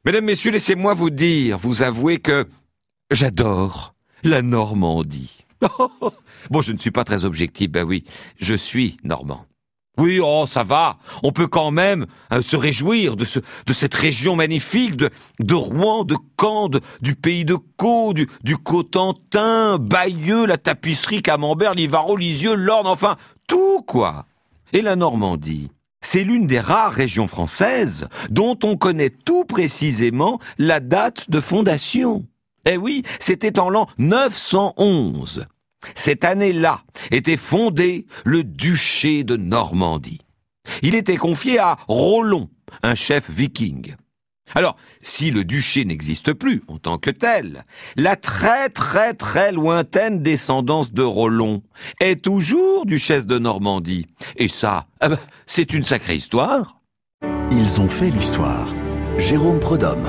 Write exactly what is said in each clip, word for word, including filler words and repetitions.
Mesdames, Messieurs, laissez-moi vous dire, vous avouer que j'adore la Normandie. Bon, je ne suis pas très objectif, ben oui, je suis normand. Oui, oh, ça va, on peut quand même hein, se réjouir de, ce, de cette région magnifique, de, de Rouen, de Caen, de, du pays de Caux, du, du Cotentin, Bayeux, la tapisserie, Camembert, Livarot, Lisieux, l'Orne, enfin, tout quoi. Et la Normandie, c'est l'une des rares régions françaises dont on connaît tout précisément la date de fondation. Eh oui, c'était en l'an neuf cent onze. Cette année-là était fondé le duché de Normandie. Il était confié à Rollon, un chef viking. Alors, si le duché n'existe plus en tant que tel, la très très très lointaine descendance de Rollon est toujours duchesse de Normandie. Et ça, eh ben, c'est une sacrée histoire. Ils ont fait l'histoire. Jérôme Prudhomme.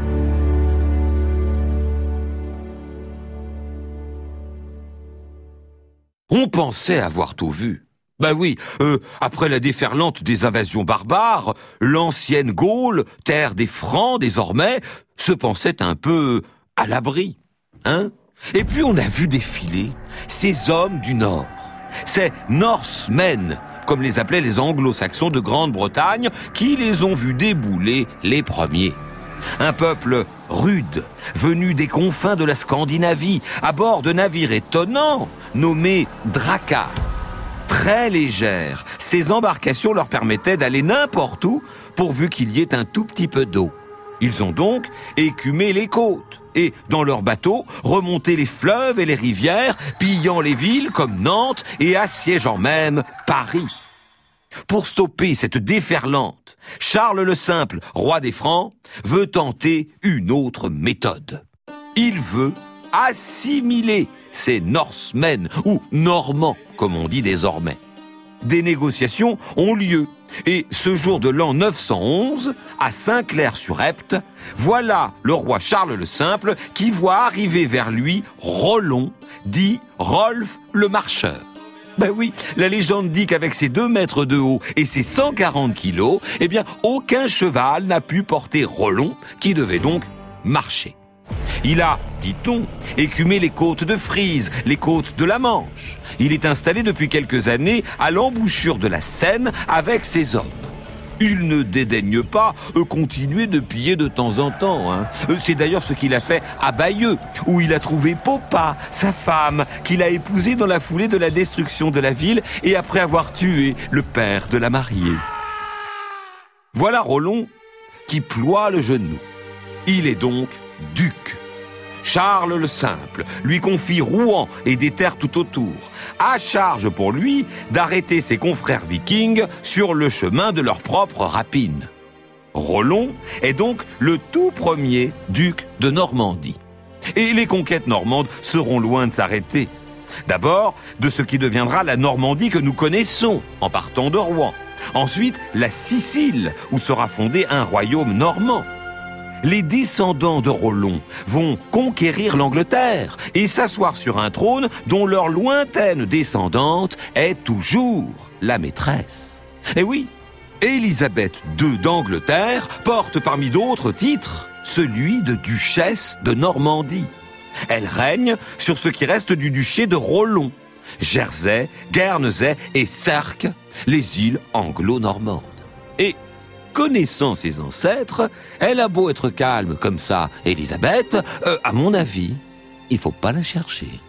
On pensait avoir tout vu. Ben oui, euh, après la déferlante des invasions barbares, l'ancienne Gaule, terre des Francs désormais, se pensait un peu à l'abri, hein? Et puis on a vu défiler ces hommes du Nord, ces Norsemen, comme les appelaient les anglo-saxons de Grande-Bretagne, qui les ont vus débouler les premiers. Un peuple rude, venu des confins de la Scandinavie, à bord de navires étonnants, nommés dracars. Très légères, ces embarcations leur permettaient d'aller n'importe où, pourvu qu'il y ait un tout petit peu d'eau. Ils ont donc écumé les côtes, et, dans leurs bateaux, remonté les fleuves et les rivières, pillant les villes comme Nantes et assiégeant même Paris. Pour stopper cette déferlante, Charles le Simple, roi des Francs, veut tenter une autre méthode. Il veut assimiler ces Norsemen, ou Normands, comme on dit désormais. Des négociations ont lieu, et ce jour de l'an neuf cent onze, à Saint-Clair-sur-Epte, voilà le roi Charles le Simple qui voit arriver vers lui Rollon, dit Rolf le Marcheur. Ben oui, la légende dit qu'avec ses deux mètres de haut et ses cent quarante kilos, eh bien, aucun cheval n'a pu porter Rollon, qui devait donc marcher. Il a, dit-on, écumé les côtes de Frise, les côtes de la Manche. Il est installé depuis quelques années à l'embouchure de la Seine avec ses hommes. Il ne dédaigne pas euh, continuer de piller de temps en temps. Hein. C'est d'ailleurs ce qu'il a fait à Bayeux, où il a trouvé Popa, sa femme, qu'il a épousée dans la foulée de la destruction de la ville et après avoir tué le père de la mariée. Voilà Rollon qui ploie le genou. Il est donc duc. Charles le Simple lui confie Rouen et des terres tout autour, à charge pour lui d'arrêter ses confrères vikings sur le chemin de leur propre rapine. Rollon est donc le tout premier duc de Normandie. Et les conquêtes normandes seront loin de s'arrêter. D'abord, de ce qui deviendra la Normandie que nous connaissons, en partant de Rouen. Ensuite, la Sicile, où sera fondé un royaume normand. Les descendants de Rollon vont conquérir l'Angleterre et s'asseoir sur un trône dont leur lointaine descendante est toujours la maîtresse. Et oui, Élisabeth deux d'Angleterre porte parmi d'autres titres celui de duchesse de Normandie. Elle règne sur ce qui reste du duché de Rollon, Jersey, Guernesey et Sercq, les îles anglo-normandes. Et connaissant ses ancêtres, elle a beau être calme comme ça, Élisabeth, euh, à mon avis, il faut pas la chercher.